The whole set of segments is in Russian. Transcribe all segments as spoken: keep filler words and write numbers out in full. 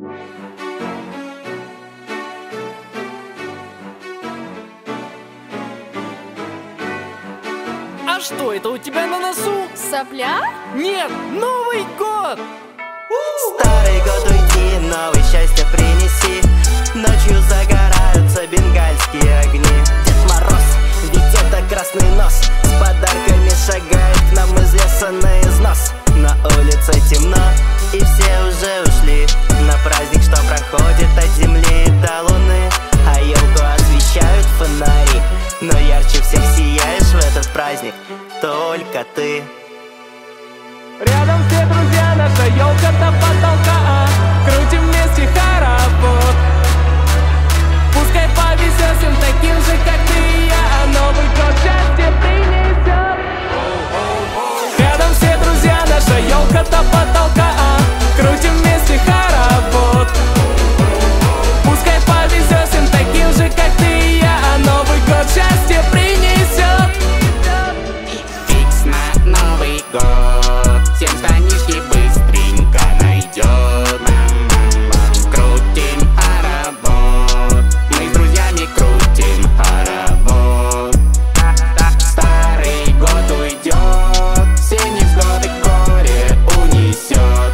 А что это у тебя на носу? Сопля? Нет, Новый год! Старый год уйди, новое счастье принеси. Ночью загораются бенгальские огни. Дед Мороз, ведь это красный нос, с подарками шагает к нам из леса на износ. На улице темно, и все уже ушли на праздник, что проходит от земли до луны. А елку освещают фонари, но ярче всех сияешь в этот праздник только ты. Рядом все друзья, наша елка до потолка. Крутим вместе хоровод. Пускай повезет всем таким же, как ты и я. Новый год счастье принесет. Рядом все друзья, наша елка до потолка. Крутим вместе хоровод. Пускай повезет всем таким же, как ты и я. Новый год счастье принесет. Фикс на Новый год, всем штанишки быстренько найдет. Крутим хоровод, мы с друзьями крутим хоровод. Старый год уйдет, все невзгоды горе унесет.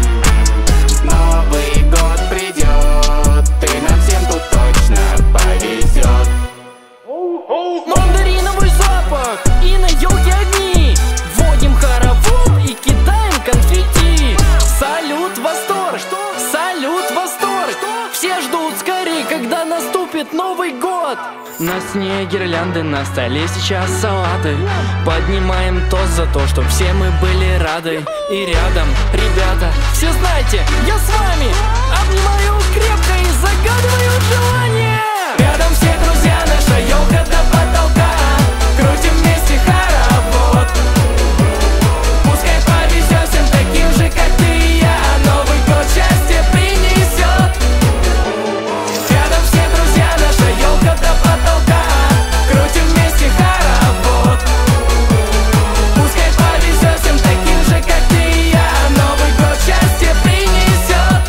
Новый год придет, и нам всем тут точно повезет. Мандариновый запах и на елке огни. Вводим хоровод и кидаем конфетти. Салют, восторг! Что? Салют, восторг! Все ждут скорее, когда наступит Новый год. На сне гирлянды, на столе сейчас салаты. Поднимаем тост за то, что все мы были рады. И рядом, ребята, все знаете, я с вами. Обнимаю крепко и загадываю желание. Рядом все друзья, наша елка до потолка. Крутим вместе хоровод. Пускай повезет всем таким же, как ты и я. Новый год счастье принесет. Рядом все друзья, наша елка до потолка. Крутим вместе хоровод. Пускай повезет всем таким же, как ты и я. Новый год счастье принесет.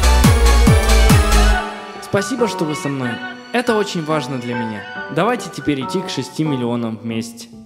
Спасибо, что вы со мной. Это очень важно для меня. Давайте теперь идти к шести миллионам вместе.